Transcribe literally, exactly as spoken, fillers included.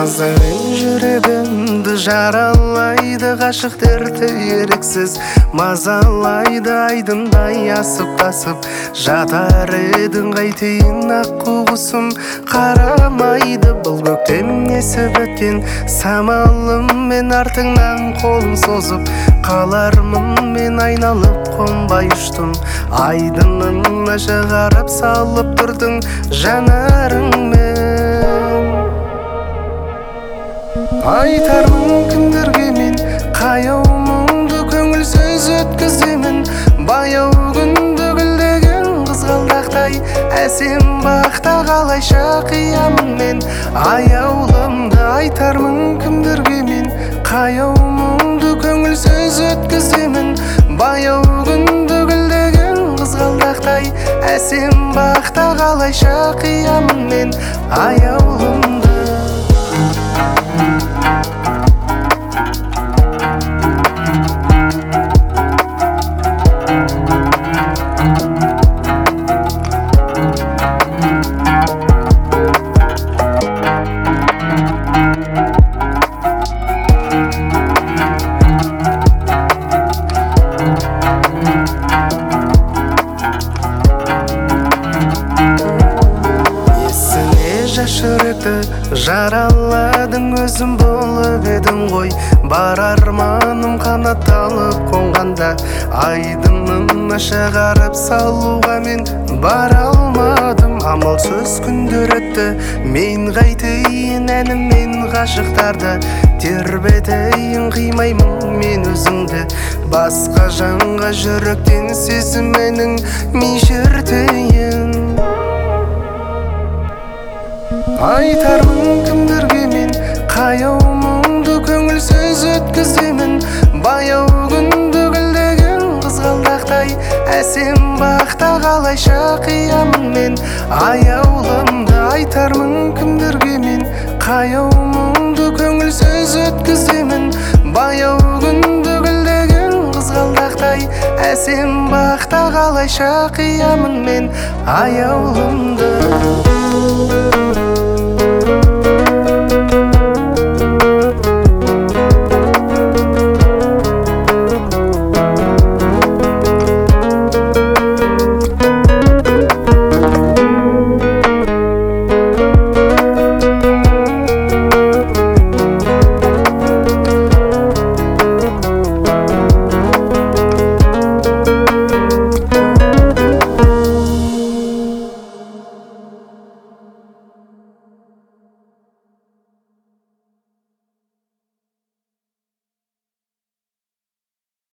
Назарың жүрегімді жаралайды, ғашық дерті еріксіз мазалайды. Айдындай асып тасып жатар едің, қайтейін аққу құсым қарамайды. Бұл көктем несіп өткен самалым, мен артыңнан қолын созып қалармын. Мен айналып қонбай ұштым айдынына, шығарып салып тұрдың жанарыңмен. Айтармын кімдерге мен қаяу мұңды, көңіл сөз өткіземін баяу күнді. Гүлдеген қызғалдақтай әсем бақта қалайша қиямын мен аяулымды. Айтармын кімдерге мен қаяу мұңды, көңіл сөз өткіземін баяу күнді. Гүлдеген қызғалдақтай әсем бақта қалайша қиямын мен аяулымды. Жас жүректі жараладың, өзім болып едің ғой. Бар арманым қанатталып қонғанда, айдынына шығарып салуға мен бара алмадым. Амалсыз күндер өтті, мен қайтейін әніммен ғашықтарды тербетейін. Қимаймын мен өзіңді басқа жанға, жүректен сезімінің мешіртейін. Айтармын кімдерге мен қаяу мұңды, көңіл сөз өткіземін баяу күнді. Гүлдеген қызғалдақтай әсем бақта қалайша қиямын мен аяулымды. Айтармын кімдерге мен қаяу мұңды, көңіл сөз өткіземін баяу күнді. Гүлдеген қызғалдақтай әсем бақта қалайша қиямын мен аяулымды.